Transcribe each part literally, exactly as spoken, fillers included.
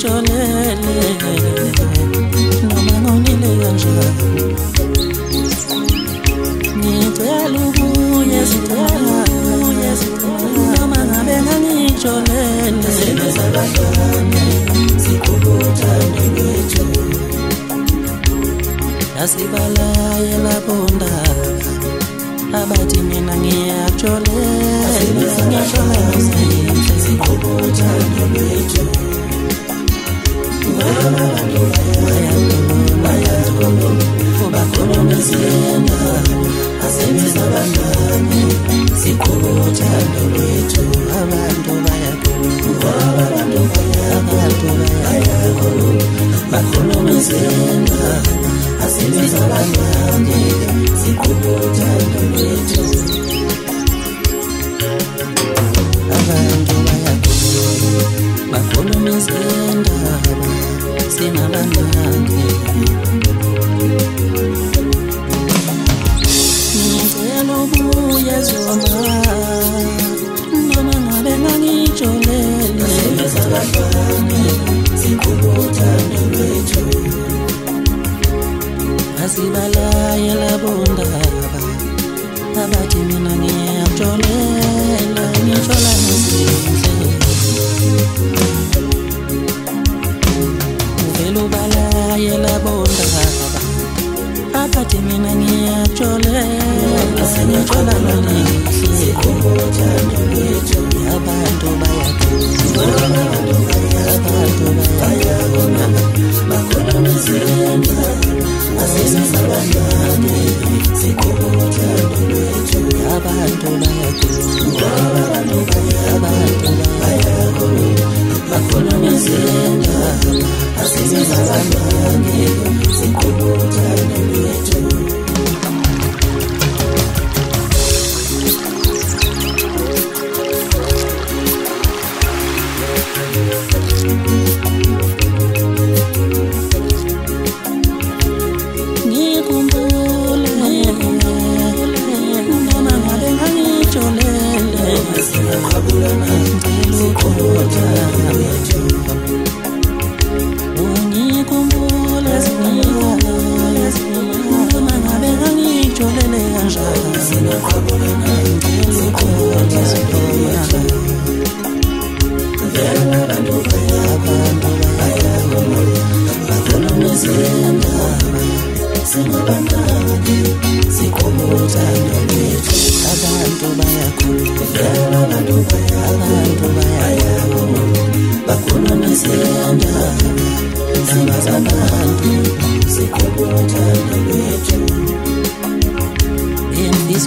ngitholele noma ngonile kanjani ngicela ubuye zicela ubuye noma ngabe ngangitholele sebezabadlane sikhubuthane lwethu asibalaye lapho ndaba abathi mina ngiyakutholela ngiyakutholela sikhubuthane lwethu abantu bayakhuluma bakhuluma siyena asebezabadlane sikhubuthane lwethu abantu bayakhuluma abantu bayakhuluma bakhuluma siyena asebezabadlane sikhubuthane lwethu abantu bayakhuluma bakhuluma izindaba sinabangane ngicela ubuye zoma noma ngabe ngangitholele sebezabadlane sikhubuthane lwethu asibalaye labo ndaba abathi mina ngiyakutholela ngithola ngezinhle uvela ubalaye labo ndaba abathi mina ngiyakutholela sengithola nelihle sikhubuthane lwethu abantu bayakhuluma abantu bayakhuluma bakhuluma izindaba asebezabadlane sikhubuthane lwethu abantu bayakhuluma abantu bayakhuluma bakhuluma izindaba asebezabadlane sikhubuthane lwethu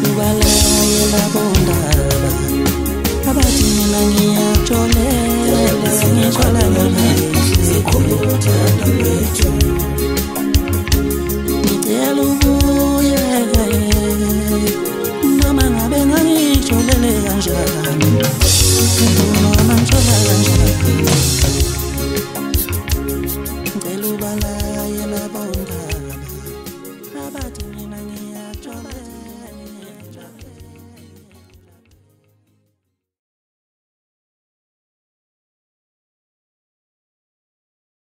isubalaye labo ndaba abathi mina ngiyakutholela